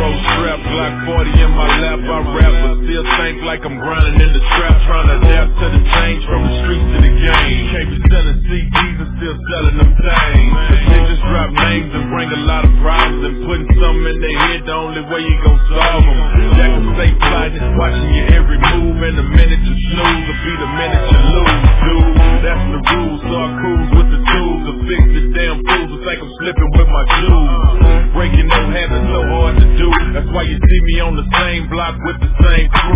strap, Glock 40 in my lap. I rap, but still think like I'm grinding in the trap, trying to adapt to the change from the streets to the game. Can't be selling CDs and still selling them things. They just drop names and bring a lot of problems, and putting something in their head the only way you gon' solve them. That can stay plotting, watching your every move, and the minute you snooze will be the minute you lose, dude. That's the rules, so I cruise with the tools to fix the damn fools who think I'm slipping with my jewels. Breaking no habits so hard to do. That's why you see me on the same block with the same crew.